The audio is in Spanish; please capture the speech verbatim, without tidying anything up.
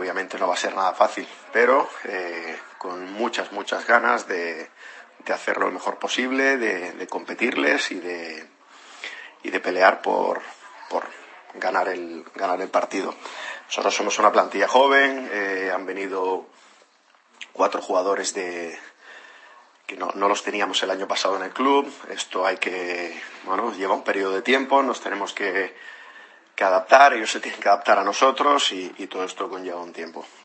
obviamente no va a ser nada fácil, pero eh, con muchas, muchas ganas de, de hacerlo lo mejor posible, de, de competirles y de, y de pelear por, por ganar el, ganar el partido. Nosotros somos una plantilla joven, eh, han venido cuatro jugadores de que no, no los teníamos el año pasado en el club. Esto hay que, bueno, lleva un periodo de tiempo, nos tenemos que, que adaptar, ellos se tienen que adaptar a nosotros y, y todo esto conlleva un tiempo.